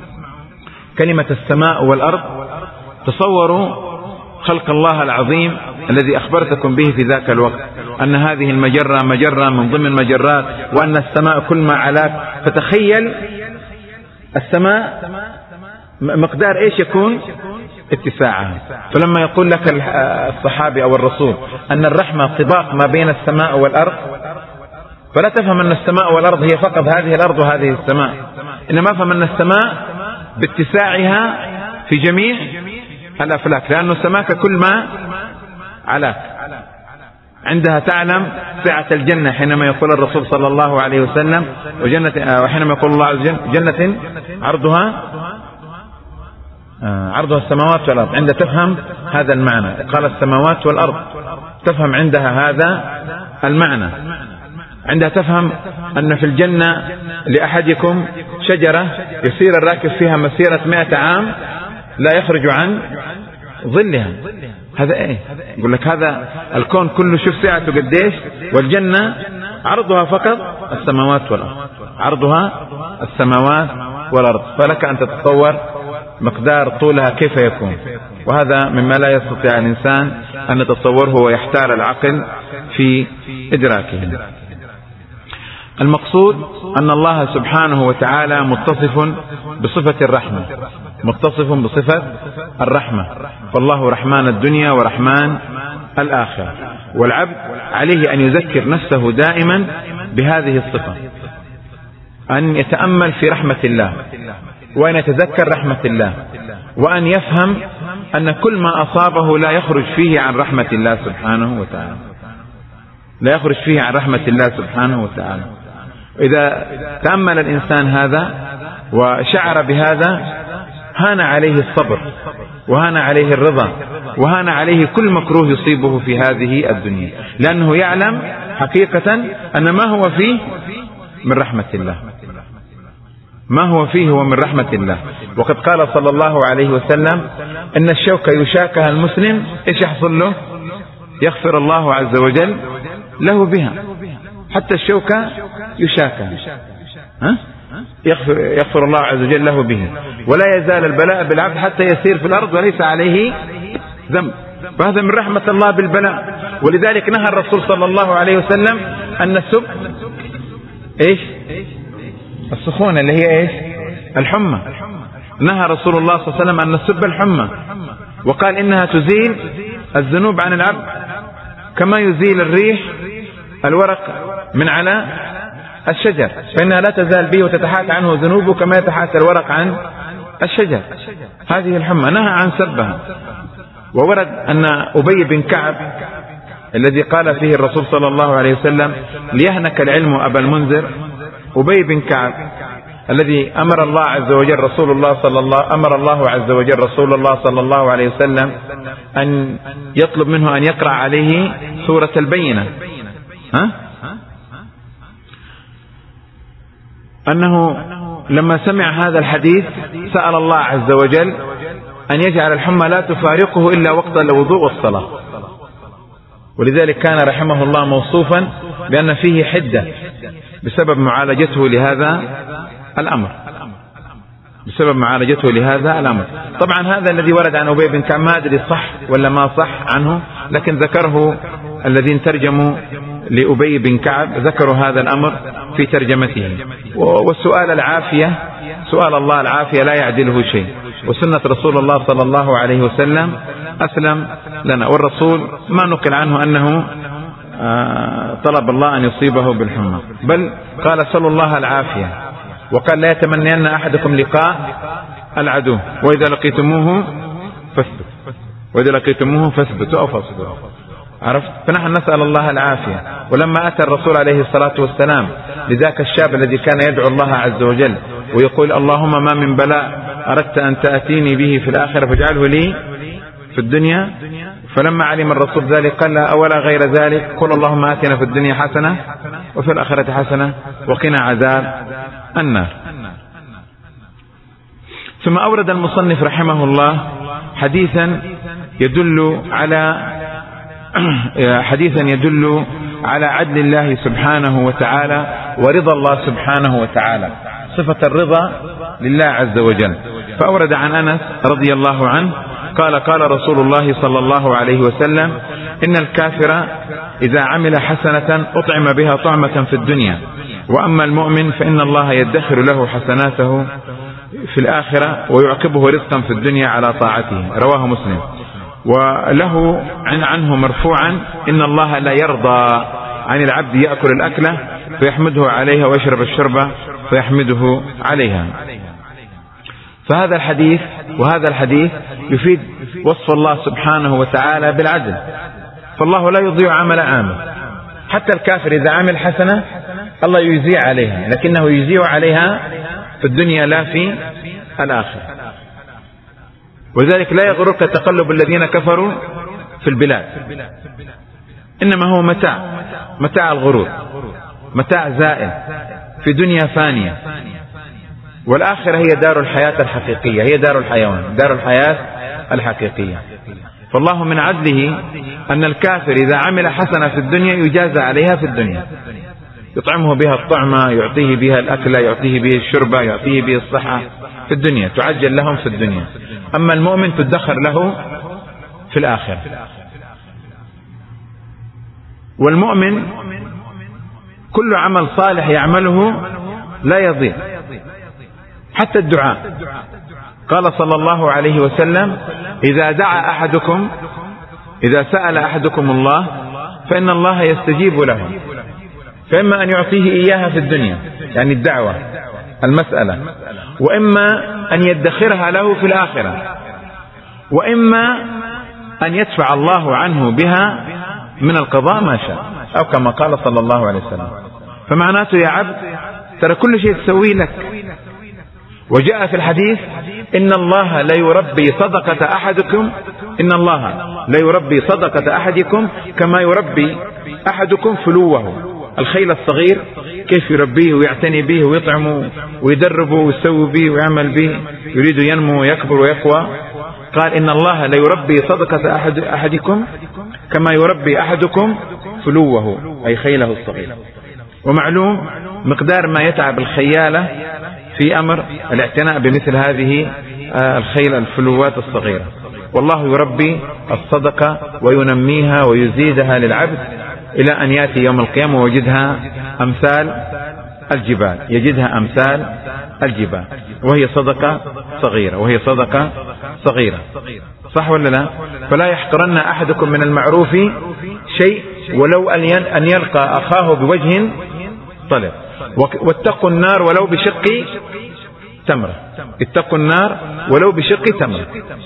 كلمة السماء والأرض تصوروا خلق الله العظيم الذي أخبرتكم به في ذاك الوقت، أن هذه المجرة مجرة من ضمن المجرات، وأن السماء كل ما علاك. فتخيل السماء مقدار إيش يكون اتساعها. فلما يقول لك الصحابي أو الرسول أن الرحمة طباق ما بين السماء والأرض، فلا تفهم أن السماء والأرض هي فقط هذه الأرض وهذه السماء، إنما فهم أن السماء باتساعها في جميع الأفلاك، لأن السماء كل ما علاك. عندها تعلم سعة الجنة حينما يقول الرسول صلى الله عليه وسلم: وجنة، وحينما يقول الله عز وجل: جنة عرضها عرضها السماوات والأرض. عند تفهم هذا المعنى قال السماوات والأرض، تفهم عندها هذا المعنى. عندها تفهم أن في الجنة لأحدكم شجرة يسير الراكب فيها مسيرة مئة عام لا يخرج عن ظلها. هذا ايه؟ يقول لك هذا الكون كله شوف سعته قديش، والجنة عرضها فقط السماوات والأرض، عرضها السماوات والأرض. فلك أن تتصور مقدار طولها كيف يكون. وهذا مما لا يستطيع الإنسان أن نتصوره ويحتار العقل في إدراكه. المقصود أن الله سبحانه وتعالى متصف بصفة الرحمة، متصف بصفة الرحمة، فالله رحمن الدنيا ورحمن الآخرة، والعبد عليه أن يذكر نفسه دائما بهذه الصفة، أن يتأمل في رحمة الله، وأن يتذكر رحمة الله، وأن يفهم أن كل ما أصابه لا يخرج فيه عن رحمة الله سبحانه وتعالى، لا يخرج فيه عن رحمة الله سبحانه وتعالى. إذا تأمل الإنسان هذا وشعر بهذا هان عليه الصبر، وهان عليه الرضا، وهان عليه كل مكروه يصيبه في هذه الدنيا، لأنه يعلم حقيقة أن ما هو فيه من رحمة الله، ما هو فيه هو من رحمة الله. وقد قال صلى الله عليه وسلم إن الشوكة يشاكها المسلم إيش يحصل له؟ يغفر الله عز وجل له بها، حتى الشوكة يشاكها، ها؟ يغفر, يغفر الله عز وجل له به، ولا يزال البلاء بالعبد حتى يسير في الأرض وليس عليه ذنب، فهذا من رحمة الله بالبلاء. ولذلك نهى الرسول صلى الله عليه وسلم أن السب إيش؟ السخونة اللي هي إيش؟ الحمى. نهى رسول الله صلى الله عليه وسلم أن نسب الحمى، وقال إنها تزيل الذنوب عن العبد كما يزيل الريح الورق من على الشجر، فإنها لا تزال به وتتحاكى عنه ذنوبه كما يتحاكى الورق عن الشجر. هذه الحمى نهى عن سبها. وورد أن أبي بن كعب الذي قال فيه الرسول صلى الله عليه وسلم ليهنك العلم أبا المنذر، أبي بن كعب الذي أمر الله عز وجل رسول الله صلى الله أمر الله عز وجل رسول الله صلى الله عليه وسلم أن يطلب منه أن يقرأ عليه سورة البينة، ها؟ أنه لما سمع هذا الحديث سأل الله عز وجل أن يجعل الحمى لا تفارقه إلا وقت الوضوء والصلاة. ولذلك كان رحمه الله موصوفا بأن فيه حدة بسبب معالجته لهذا الأمر، بسبب معالجته لهذا الأمر. طبعا هذا الذي ورد عن أبي بن كعب ما أدري صح ولا ما صح عنه، لكن ذكره الذين ترجموا لأبي بن كعب ذكروا هذا الأمر في ترجمته. والسؤال العافية، سؤال الله العافية لا يعدله شيء، وسنة رسول الله صلى الله عليه وسلم أسلم لنا، والرسول ما نقل عنه أنه طلب الله أن يصيبه بالحمى، بل قال صلى الله العافية، وقال لا يتمنين أحدكم لقاء العدو، وإذا لقيتموه فاثبتوا، وإذا لقيتموه فاثبتوا أو فاصبروا. عرفت؟ فنحن نسأل الله العافية. ولما أتى الرسول عليه الصلاة والسلام لذاك الشاب الذي كان يدعو الله عز وجل ويقول اللهم ما من بلاء أردت أن تأتيني به في الآخرة فاجعله لي في الدنيا، فلما علم الرسول ذلك قال لا أولا غير ذلك قل اللهم آتنا في الدنيا حسنة وفي الآخرة حسنة وقنا عذاب النار. ثم أورد المصنف رحمه الله حديثا يدل على حديثا يدل على عدل الله سبحانه وتعالى ورضا الله سبحانه وتعالى، صفة الرضا لله عز وجل. فأورد عن أنس رضي الله عنه قال قال رسول الله صلى الله عليه وسلم إن الكافر إذا عمل حسنة أطعم بها طعمة في الدنيا، وأما المؤمن فإن الله يدخر له حسناته في الآخرة ويعقبه رزقا في الدنيا على طاعته. رواه مسلم. وله عن عنه مرفوعا إن الله لا يرضى عن العبد يأكل الأكلة فيحمده عليها ويشرب الشربة فيحمده عليها. فهذا الحديث وهذا الحديث يفيد وصف الله سبحانه وتعالى بالعدل، فالله لا يضيع عمل عامل. حتى الكافر إذا عمل حسنة الله يجزيه عليها، لكنه يجزيه عليها في الدنيا لا في الآخرة. وذلك لا يغرك تقلب الذين كفروا في البلاد، إنما هو متاع، متاع الغرور، متاع زائل في دنيا فانية، والآخرة هي دار الحياة الحقيقية، هي دار الحيوان، دار الحياة الحقيقية. فالله من عدله أن الكافر إذا عمل حسنة في الدنيا يجازى عليها في الدنيا، يطعمه بها الطعمة، يعطيه بها الأكلة، يعطيه بها الشربة، يعطيه بها الصحة في الدنيا، تعجل لهم في الدنيا. أما المؤمن تدخر له في الآخرة. والمؤمن كل عمل صالح يعمله لا يضيع، حتى الدعاء. قال صلى الله عليه وسلم: إذا دعا أحدكم إذا سأل أحدكم الله فإن الله يستجيب له، فإما أن يعطيه إياها في الدنيا، يعني الدعوة المسألة، وإما أن يدخرها له في الآخرة، وإما أن يدفع الله عنه بها من القضاء ما شاء، أو كما قال صلى الله عليه وسلم. فمعناته يا عبد ترى كل شيء تسوي لك. وجاء في الحديث: إن الله لا يربي صدقة أحدكم إن الله لا يربي صدقة أحدكم كما يربي أحدكم فلوه، الخيل الصغير كيف يربيه ويعتني به ويطعمه ويدربه ويسوي به ويعمل به، يريد ينمو ويكبر ويقوى. قال: إن الله لا يربي صدقة أحد أحدكم كما يربي أحدكم فلوه، أي خيله الصغير. ومعلوم مقدار ما يتعب الخيالة في أمر الاعتناء بمثل هذه الخيل الفلوات الصغيرة. والله يربي الصدقة وينميها ويزيدها للعبد إلى أن يأتي يوم القيامة ويجدها أمثال الجبال، يجدها أمثال الجبال، وهي صدقة صغيرة، وهي صدقة صغيرة. صح ولا لا؟ فلا يحقرن أحدكم من المعروف شيء ولو أن يلقى أخاه بوجه طلق، واتقوا النار ولو بشق تمرة. اتقوا النار ولو بشق تمرة.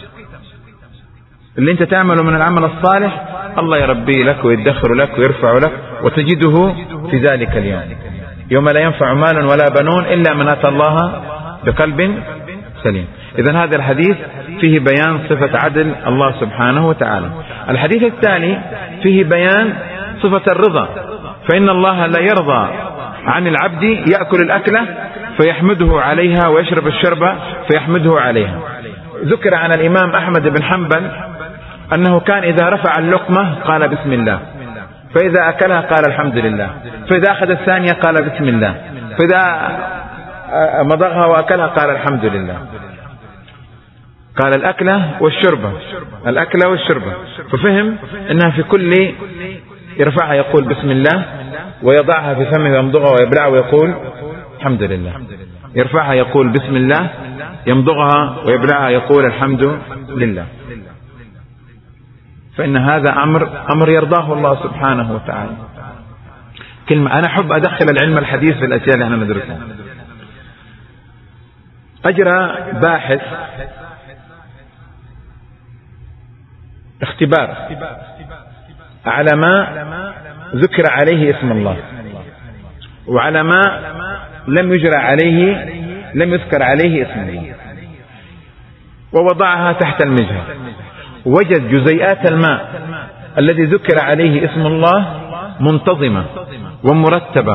اللي انت تعمله من العمل الصالح الله يربيه لك ويدخر لك ويرفع لك، وتجده في ذلك اليوم يوم لا ينفع مال ولا بنون إلا من أتى الله بقلب سليم. إذن هذا الحديث فيه بيان صفة عدل الله سبحانه وتعالى. الحديث الثاني فيه بيان صفة الرضا، فإن الله لا يرضى عن العبد يأكل الأكلة فيحمده عليها ويشرب الشربة فيحمده عليها. ذكر عن الإمام أحمد بن حنبل أنه كان إذا رفع اللقمة قال بسم الله، فإذا أكلها قال الحمد لله، فإذا أخذ الثانية قال بسم الله، فإذا مضغها وأكلها قال الحمد لله. قال الأكلة والشربة، الأكلة والشربة، ففهم أنها في كل يرفعها يقول بسم الله، ويضعها في فمه ويمضغها ويبلعها ويقول الحمد لله. يرفعها يقول بسم الله، يمضغها ويبلعها يقول الحمد لله. فإن هذا أمر أمر يرضاه الله سبحانه وتعالى. كلمة أنا أحب أدخل العلم الحديث في الأشياء اللي احنا ندرسها. أجرى باحث اختبار على ما ذكر عليه اسم الله، وعلى ما لم يجرى عليه لم يذكر عليه اسم الله، ووضعها تحت المجهر. وجد جزيئات الماء الذي ذكر عليه اسم الله منتظمة ومرتبة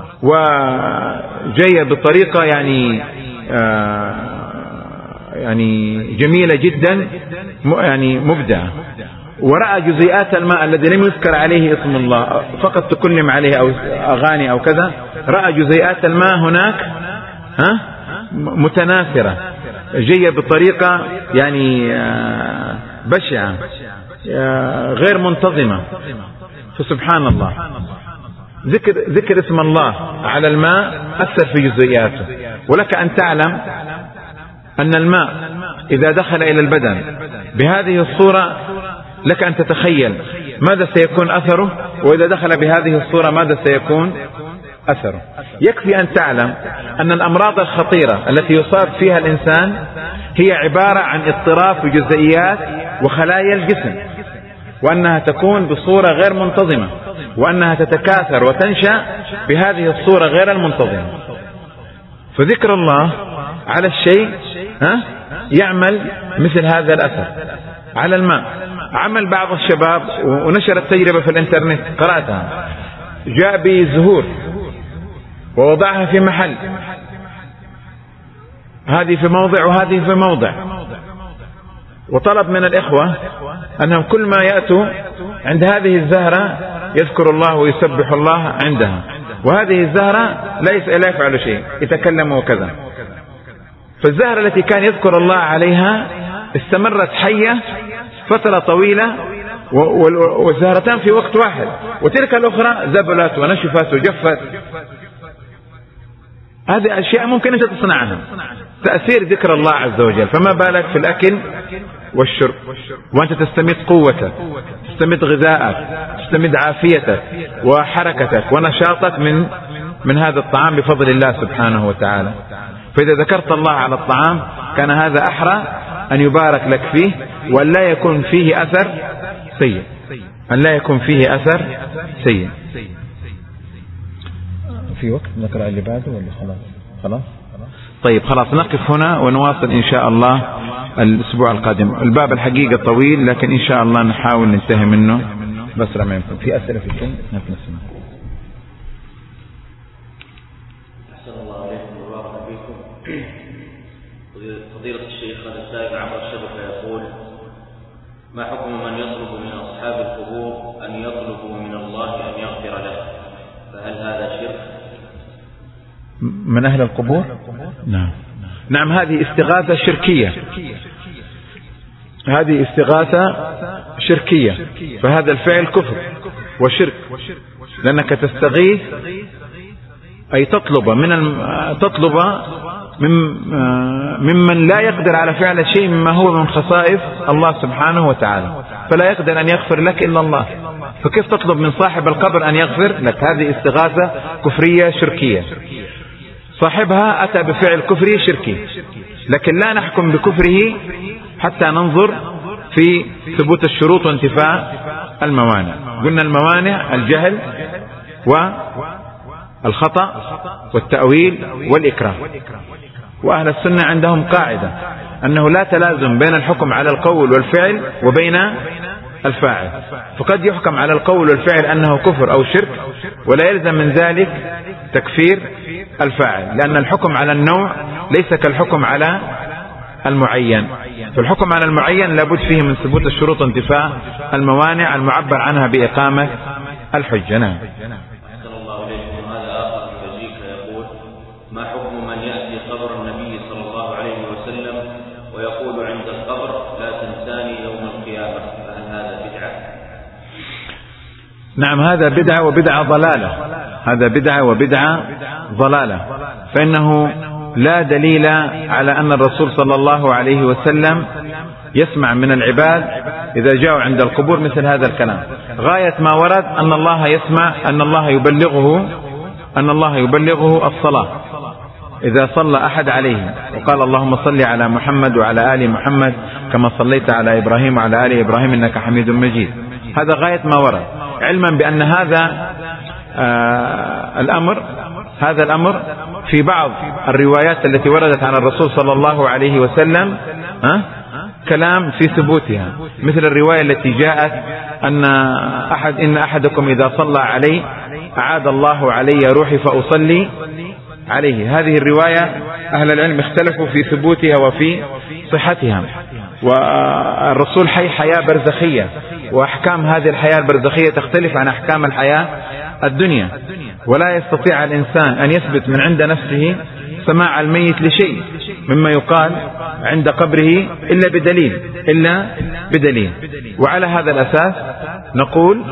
وجاية بطريقة يعني آه يعني جميلة جدا، يعني مبدعة. ورأى جزيئات الماء الذي لم يذكر عليه اسم الله، فقط تكلم عليه أو أغاني أو كذا، رأى جزيئات الماء هناك ها متناثرة، جاية بطريقة يعني آه بشعة آه غير منتظمة. فسبحان الله، ذكر ذكر اسم الله على الماء أثر في جزيئاته. ولك أن تعلم أن الماء إذا دخل إلى البدن بهذه الصورة لك أن تتخيل ماذا سيكون أثره، وإذا دخل بهذه الصورة ماذا سيكون أثره. يكفي أن تعلم أن الأمراض الخطيرة التي يصاب فيها الإنسان هي عبارة عن اضطراب في جزيئات وخلايا الجسم، وأنها تكون بصورة غير منتظمة، وأنها تتكاثر وتنشأ بهذه الصورة غير المنتظمة. فذكر الله على الشيء ها يعمل مثل هذا الأثر على الماء. عمل بعض الشباب ونشر التجربة في الانترنت، قرأتها، جاء بزهور ووضعها في محل، هذه في موضع وهذه في موضع، وطلب من الإخوة أنهم كل ما يأتوا عند هذه الزهرة يذكر الله ويسبح الله عندها، وهذه الزهرة لا يفعل شيء، يتكلم وكذا. فالزهرة التي كان يذكر الله عليها استمرت حية فترة طويلة والزهرتان في وقت واحد، وتلك الأخرى زبلت ونشفت وجفت. هذه أشياء ممكن أنت تصنعها، تأثير ذكر الله عز وجل، فما بالك في الأكل والشرب، وأنت تستمد قوتك، تستمد غذاءك، تستمد عافيتك وحركتك ونشاطك من من هذا الطعام بفضل الله سبحانه وتعالى. فإذا ذكرت الله على الطعام كان هذا أحرى أن يبارك لك فيه، وأن لا يكون فيه أثر سيء، أن لا يكون فيه أثر سيء. في وقت نقرأ اللي بعده ولا خلاص؟ خلاص طيب خلاص نقف هنا ونواصل إن شاء الله الأسبوع القادم. الباب الحقيقة طويل، لكن إن شاء الله نحاول ننتهي منه بسرعة ما يمكن. في أسئلة في الجن نحن نسمع. أحسن الله عليكم وبارك فيكم. فضيلة الشيخ، هذا السائل عبر الشبكة يقول: ما حكم من يطلب من أصحاب القبور أن يطلبوا من الله أن يغفر له؟ فهل هذا شرك؟ من أهل القبور؟ نعم نعم هذه استغاثة شركية، هذه استغاثة شركية، فهذا الفعل كفر وشرك، لأنك تستغيث أي تطلب من الم... تطلب من ممن لا يقدر على فعل شيء مما هو من خصائص الله سبحانه وتعالى، فلا يقدر أن يغفر لك إلا الله، فكيف تطلب من صاحب القبر أن يغفر لك؟ هذه استغاثة كفرية شركية، صاحبها أتى بفعل كفري شركي، لكن لا نحكم بكفره حتى ننظر في ثبوت الشروط وانتفاء الموانع. قلنا الموانع الجهل والخطأ والتأويل والإكراه. وأهل السنة عندهم قاعدة أنه لا تلازم بين الحكم على القول والفعل وبين الفاعل، فقد يحكم على القول والفعل أنه كفر أو شرك ولا يلزم من ذلك تكفير الفاعل، لأن الحكم على النوع ليس كالحكم على المعين، فالحكم على المعين لابد فيه من ثبوت الشروط وانتفاء الموانع المعبر عنها بإقامة الحجة. نعم. أحسن الله إليكم. هذا آخر من بلجيكا يقول: ما حكم من يأتي قبر النبي صلى الله عليه وسلم ويقول عند القبر لا تنساني يوم القيامة؟ فهل هذا بدعة؟ نعم هذا بدعة وبدعة ضلالة، هذا بدعة وبدعة ضلالة، فإنه لا دليل على أن الرسول صلى الله عليه وسلم يسمع من العباد إذا جاءوا عند القبور مثل هذا الكلام. غاية ما ورد أن الله يسمع، أن الله يبلغه أن الله يبلغه الصلاة إذا صلى أحد عليه، وقال اللهم صل على محمد وعلى آل محمد كما صليت على إبراهيم وعلى آل إبراهيم إنك حميد مجيد. هذا غاية ما ورد، علما بأن هذا آه الأمر هذا الأمر في بعض الروايات التي وردت عن الرسول صلى الله عليه وسلم آه كلام في ثبوتها، مثل الرواية التي جاءت أن أحد إن أحدكم إذا صلى علي أعاد الله علي روحي فأصلي عليه. هذه الرواية أهل العلم اختلفوا في ثبوتها وفي صحتها، والرسول حي حياة برزخية، وأحكام هذه الحياة البرزخية تختلف عن أحكام الحياة الدنيا، ولا يستطيع الإنسان أن يثبت من عند نفسه سماع الميت لشيء مما يقال عند قبره إلا بدليل إلا بدليل وعلى هذا الأساس نقول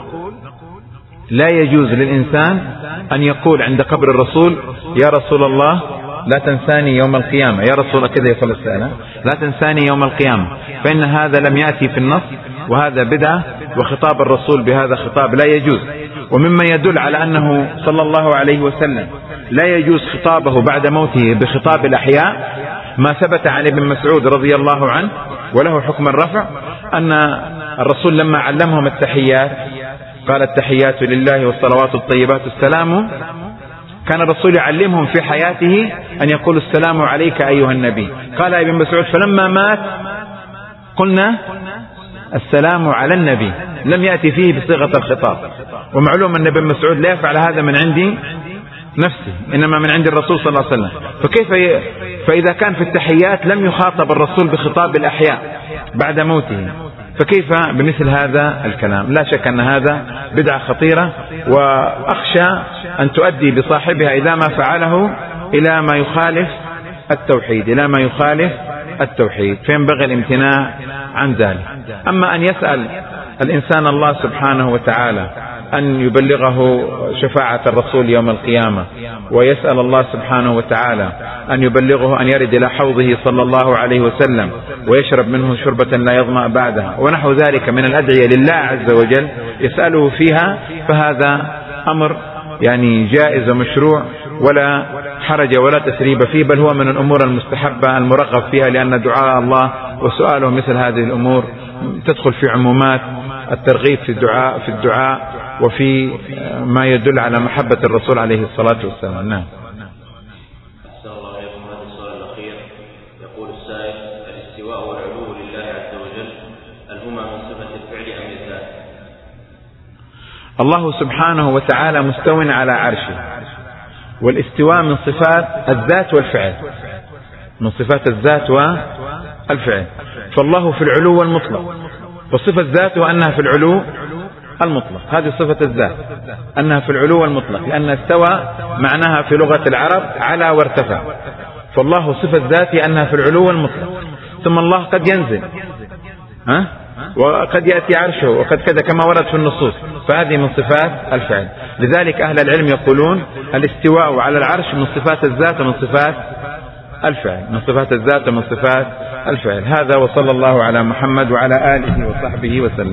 لا يجوز للإنسان أن يقول عند قبر الرسول يا رسول الله لا تنساني يوم القيامة، يا رسول الله كذا يقول السلام لا تنساني يوم القيامة، فإن هذا لم يأتي في النص، وهذا بدعة، وخطاب الرسول بهذا خطاب لا يجوز. ومما يدل على أنه صلى الله عليه وسلم لا يجوز خطابه بعد موته بخطاب الأحياء ما ثبت عن ابن مسعود رضي الله عنه وله حكم الرفع، أن الرسول لما علمهم التحيات قال التحيات لله والصلوات الطيبات السلام، كان الرسول يعلمهم في حياته أن يقول السلام عليك أيها النبي. قال ابن مسعود فلما مات قلنا السلام على النبي، لم يأتي فيه بصيغة الخطاب. ومعلوم أن ابن مسعود لا يفعل هذا من عندي نفسه، إنما من عند الرسول صلى الله عليه وسلم. فكيف ي... فإذا كان في التحيات لم يخاطب الرسول بخطاب الأحياء بعد موته، فكيف بمثل هذا الكلام؟ لا شك أن هذا بدعة خطيرة، وأخشى أن تؤدي بصاحبها إذا ما فعله إلى ما يخالف التوحيد إلى ما يخالف التوحيد فينبغي الامتناع عن ذلك. أما أن يسأل الإنسان الله سبحانه وتعالى أن يبلغه شفاعة الرسول يوم القيامة، ويسأل الله سبحانه وتعالى أن يبلغه أن يرد إلى حوضه صلى الله عليه وسلم ويشرب منه شربة لا يظمأ بعدها، ونحو ذلك من الأدعية لله عز وجل يسأله فيها، فهذا أمر يعني جائز ومشروع ولا حرج ولا تسريب فيه، بل هو من الأمور المستحبة المرغب فيها، لأن دعاء الله وسؤاله مثل هذه الأمور تدخل في عمومات الترغيب في الدعاء في الدعاء وفي ما يدل على محبة الرسول عليه الصلاة والسلام. نعم. أحسن الله إليكم. هذا السؤال الأخير يقول السائل: الاستواء والعلو لله عز وجل هل هما من صفة الفعل أم الذات؟ الله سبحانه وتعالى مستو على عرشه، والاستواء من صفات الذات والفعل، من صفات الذات والفعل، فالله في العلو المطلق، وصفة ذاته أنها في العلو المطلق، هذه صفة الذات أنها في العلو المطلق، لأن استوى معناها في لغة العرب على وارتفع، فالله صفة ذاته أنها في العلو المطلق. ثم الله قد ينزل ها وقد يأتي عرشه وقد كذا كما ورد في النصوص، فهذه من صفات الفعل. لذلك أهل العلم يقولون الاستواء على العرش من صفات الذات ومن صفات الفعل، من صفات الذات ومن صفات الفعل. هذا، وصلى الله على محمد وعلى آله وصحبه وسلم.